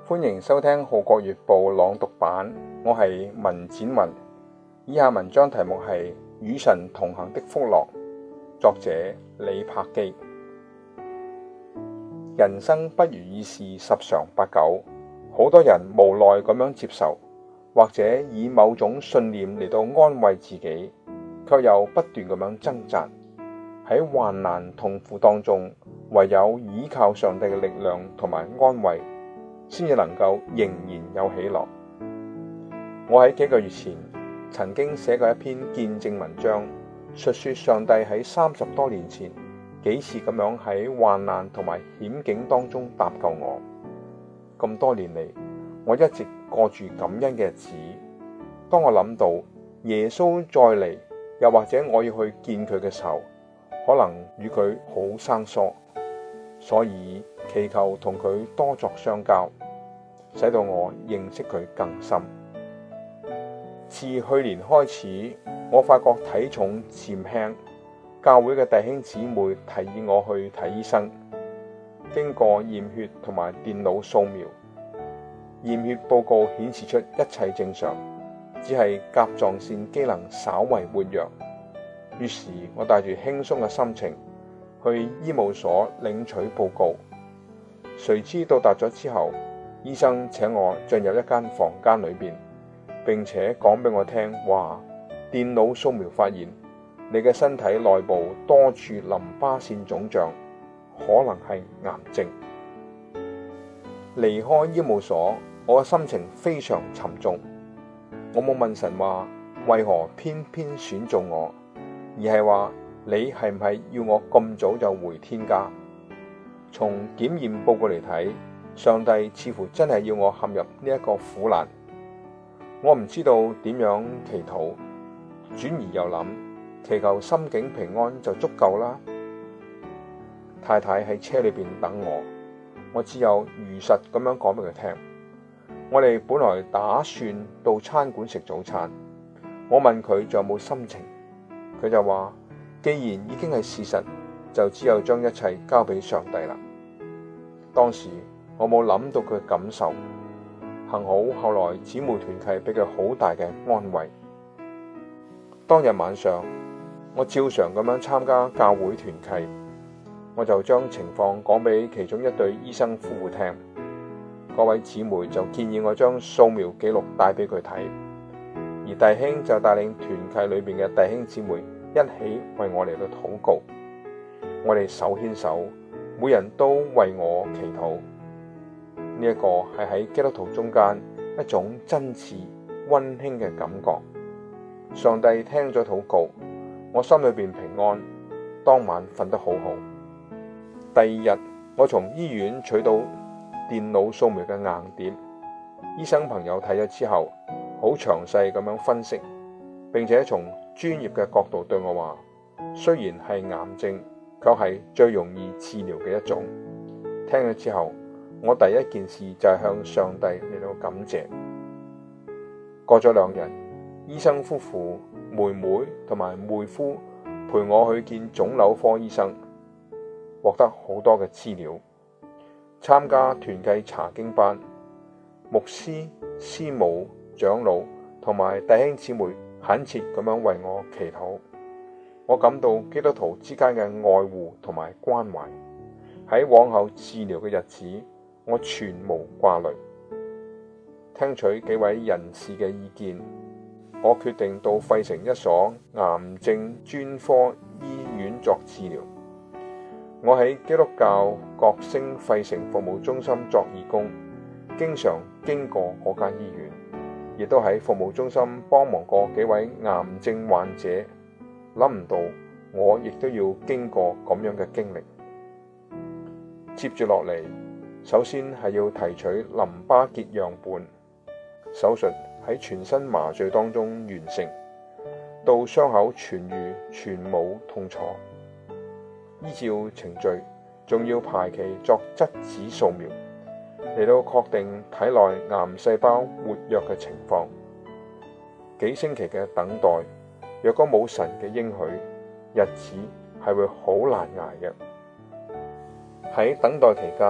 歡迎收聽《號角月報》朗讀版，我係文展雲。以下文章題目係與神同行的福樂，作者李柏基。人生不如意事十常八九，好多人無奈咁樣接受，或者以某種信念嚟到安慰自己，卻又不斷咁樣掙扎。喺患難痛苦當中，唯有依靠上帝嘅力量同埋安慰，先至能夠仍然有喜樂。我喺幾個月前曾經寫過一篇見證文章，述說上帝喺30多年前幾次咁樣喺患難同埋險境當中搭救我。咁多年嚟，我一直過住感恩嘅日子。當我諗到耶穌再嚟，又或者我要去見佢嘅時候，可能與佢好生疏，所以祈求同佢多作相交，使到我認識佢更深。自去年開始，我發覺體重漸輕，教會嘅弟兄姊妹提議我去睇醫生。經過驗血同埋電腦掃描，驗血報告顯示出一切正常，只係甲狀腺機能稍為活躍。於是我帶住輕鬆嘅心情去醫務所領取報告。誰知到達咗之後，醫生請我進入一間房間裏邊，並且講俾我聽話，電腦掃描發現你嘅身體內部多處淋巴腺腫脹，可能係癌症。離開醫務所，我嘅心情非常沉重。我冇問神話為何偏偏選中我，而係話你係唔係要我咁早就回天家？從檢驗報告嚟睇，上帝似乎真係要我陷入呢一個苦難。我唔知道點樣祈禱，轉而又諗，祈求心境平安就足夠啦。太太喺車裏邊等我只有如實咁樣講俾佢聽。我哋本來打算到餐館食早餐，我問佢仲有冇心情，佢就話既然已經係事實，就只有將一切交俾上帝啦。當時我冇諗到佢嘅感受，幸好後來姊妹團契俾佢好大嘅安慰。當日晚上，我照常咁樣參加教會團契，我就將情況講俾其中一對醫生夫婦聽。嗰位姊妹就建議我將掃描記錄帶俾佢睇，而弟兄就帶領團契裏邊嘅弟兄姊妹一起為我嚟到禱告。我哋手牽手，每人都為我祈禱。呢一個係喺基督徒中間一種真摯溫馨嘅感覺。上帝聽咗禱告，我心裏邊平安，當晚瞓得好好。第二日，我從醫院取到電腦掃描嘅硬碟，醫生朋友睇咗之後，好詳細咁樣分析，並且從專業嘅角度對我話，雖然係癌症，卻係最容易治療嘅一種。聽咗之後，我第一件事就係向上帝嚟到感謝。過咗2日，醫生夫婦、妹妹同埋妹夫陪我去見腫瘤科醫生，獲得好多嘅資料，參加團契查經班，牧師、師母、長老同埋弟兄姊妹懇切咁樣為我祈禱。我感到基督徒之間嘅愛護同埋關懷。喺往後治療嘅日子，我全無掛慮。聽取幾位人士嘅意見，我決定到費城一所癌症專科醫院作治療。我喺基督教國星費城服務中心作義工，經常經過嗰間醫院，亦都喺服務中心幫忙過幾位癌症患者。諗唔到我亦都要經過咁樣嘅經歷。接住落嚟，首先係要提取淋巴結樣本，手術喺全身麻醉當中完成，到傷口痊癒全無痛楚。依照程序，仲要排期作質子掃描，嚟到確定體內癌細胞活躍嘅情況。幾星期嘅等待，若果冇神嘅應許，日子係會好難捱嘅。喺等待期間，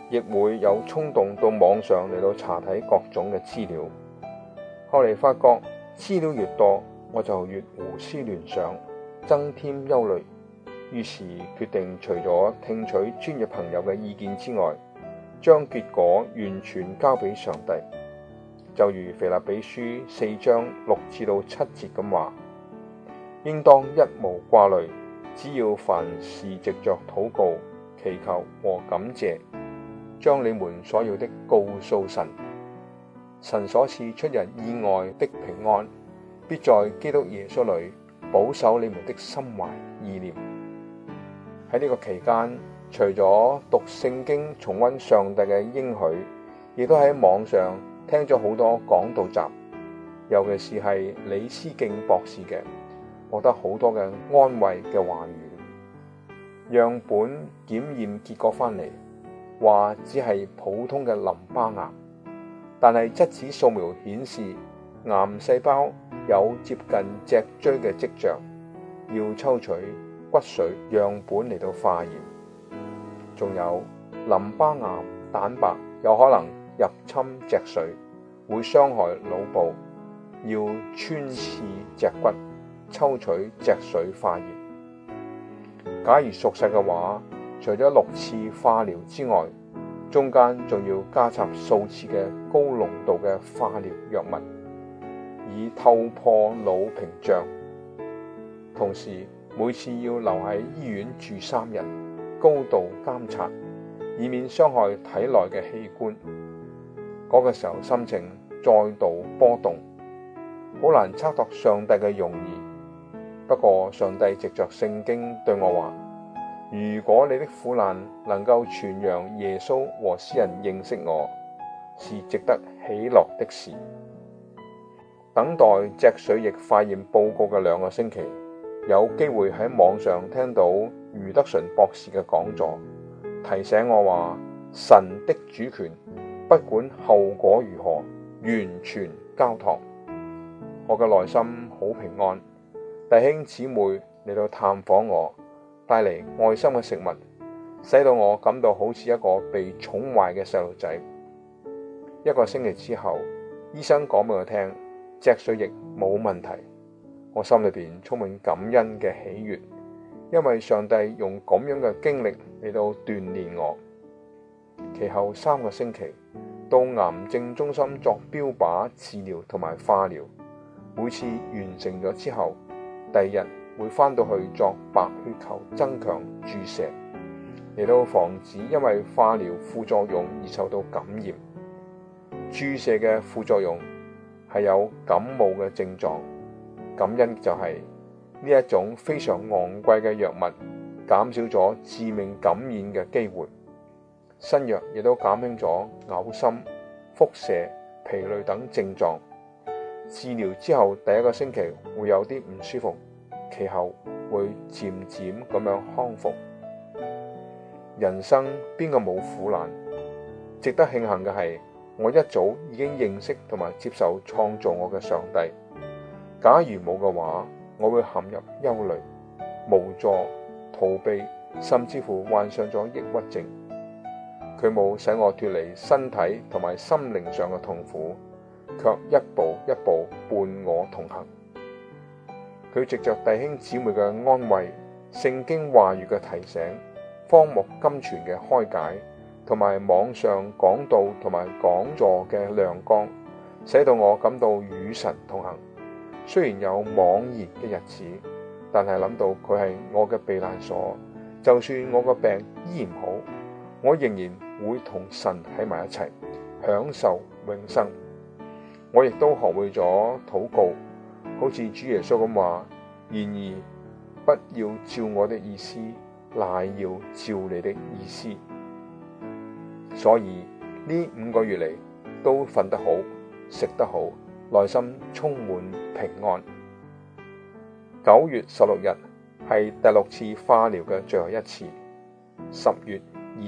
亦會有衝動到網上嚟到查睇各種嘅資料。後嚟發覺資料越多，我就越胡思亂想，增添憂慮。於是決定除咗聽取專業朋友嘅意見之外，將結果完全交俾上帝。就如腓立比書4章6至到7節咁話，應當一無掛慮，只要凡事藉着禱告、祈求和感謝，將你們所要的告訴神。神所賜出人意外的平安，必在基督耶穌裏保守你們的心懷意念。喺呢個期間，除咗讀聖經重溫上帝嘅應許，亦都喺網上聽咗好多講道集，尤其是係李思敬博士嘅，獲得好多嘅安慰嘅話語。樣本檢驗結果翻嚟，話只係普通嘅淋巴癌，但係質子掃描顯示癌細胞有接近脊椎嘅跡象，要抽取骨髓樣本嚟到化驗。仲有淋巴癌蛋白有可能入侵脊髓，會傷害腦部，要穿刺脊骨，抽取脊髓化驗。假如屬實嘅話，除咗6次化療之外，中間仲要加插數次嘅高濃度嘅化療藥物，以透破腦屏障。同時每次要留喺醫院住3日，高度監察，以免傷害體內嘅器官。嗰個時候心情再度波動，好難測度上帝嘅用意。不過上帝藉着聖經對我話，如果你的苦難能夠傳揚耶穌和使人認識我，是值得喜樂的事。等待脊髓液化驗報告嘅2個星期，有機會喺網上聽到余德純博士嘅講座，提醒我話，神的主權不管後果如何，完全交託。我嘅內心好平安。弟兄姊妹嚟到探訪我，帶嚟愛心嘅食物，使到我感到好似一個被寵壞嘅細路仔。1個星期之後，醫生講俾我聽，脊髓液冇問題。我心裏邊充滿感恩嘅喜悅，因為上帝用咁樣嘅經歷嚟到鍛煉我。其後3個星期到癌症中心作標靶治療同埋化療，每次完成咗之後，第2日會返到去作白血球增強注射，嚟到防止因為化療副作用而受到感染。注射嘅副作用係有感冒嘅症狀，感恩就係呢一種非常昂貴嘅藥物，減少咗致命感染嘅機會。新藥亦都減輕咗嘔心、腹瀉、疲累等症狀。治療之後第1個星期會有啲唔舒服，其後會漸漸咁樣康復。人生邊個冇苦難？值得慶幸嘅係，我一早已經認識同埋接受創造我嘅上帝。假如冇嘅話，我會陷入憂慮、無助、逃避，甚至乎患上咗抑鬱症。佢冇使我脫離身體同埋心靈上嘅痛苦，卻一步一步伴我同行。佢藉着弟兄姊妹嘅安慰、聖經話語嘅提醒、荒漠金傳嘅開解，同埋網上講道同埋講座嘅亮光，使到我感到與神同行。雖然有茫然嘅日子，但係諗到佢係我嘅避難所，就算我個病醫唔好，我仍然會同神喺埋一齊，享受永生。我亦都學會咗禱告，好似主耶穌咁話，然而不要照我的意思，乃要照你的意思。所以呢5個月嚟都瞓得好，食得好，內心充滿平安。9月16日係第6次化療嘅最後一次。10月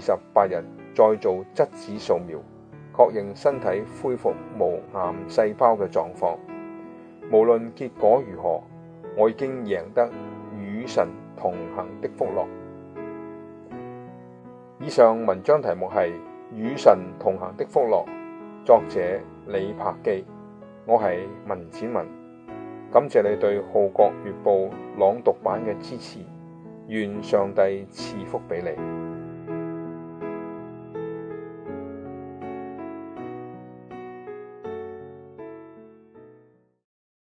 28日再做質子掃描，確認身體恢復無癌細胞嘅狀況。無論結果如何，我已經贏得與神同行的福樂。以上文章題目係與神同行的福樂，作者李柏基。我係文展文，感謝你對《號角月報》朗讀版嘅支持，願上帝賜福俾你。